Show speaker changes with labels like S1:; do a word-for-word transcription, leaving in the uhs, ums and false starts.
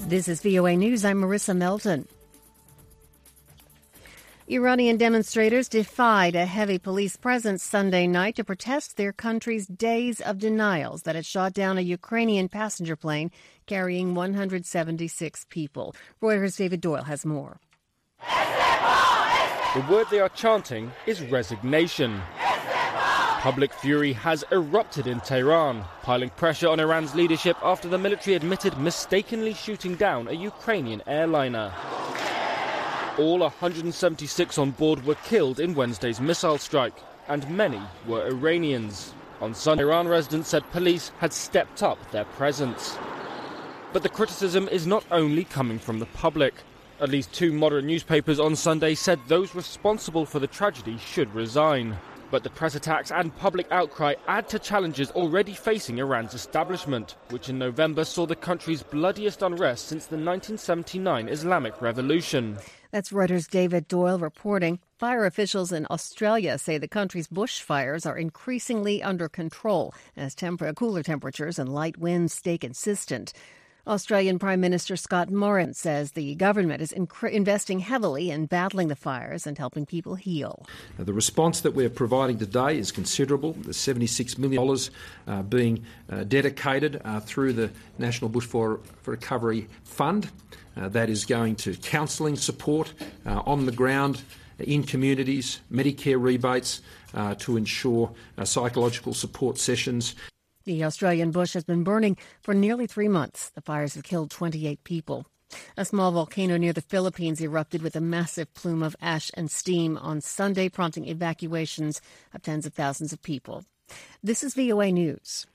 S1: This is V O A News. I'm Marissa Melton. Iranian demonstrators defied a heavy police presence Sunday night to protest their country's days of denials that it shot down a Ukrainian passenger plane carrying one hundred seventy-six people. Reuters' David Doyle has more.
S2: The word they are chanting is resignation. Public fury has erupted in Tehran, piling pressure on Iran's leadership after the military admitted mistakenly shooting down a Ukrainian airliner. All one hundred seventy-six on board were killed in Wednesday's missile strike, and many were Iranians. On Sunday, Iran residents said police had stepped up their presence. But the criticism is not only coming from the public. At least two moderate newspapers on Sunday said those responsible for the tragedy should resign. But the press attacks and public outcry add to challenges already facing Iran's establishment, which in November saw the country's bloodiest unrest since the nineteen seventy-nine Islamic Revolution.
S1: That's Reuters' David Doyle reporting. Fire officials in Australia say the country's bushfires are increasingly under control as temper- cooler temperatures and light winds stay consistent. Australian Prime Minister Scott Morrison says the government is inc- investing heavily in battling the fires and helping people heal.
S3: The response that we're providing today is considerable. There's seventy-six million dollars uh, being uh, dedicated uh, through the National Bushfire Recovery Fund. Uh, that is going to counselling support uh, on the ground in communities, Medicare rebates uh, to ensure uh, psychological support sessions.
S1: The Australian bush has been burning for nearly three months. The fires have killed twenty-eight people. A small volcano near the Philippines erupted with a massive plume of ash and steam on Sunday, prompting evacuations of tens of thousands of people. This is V O A News.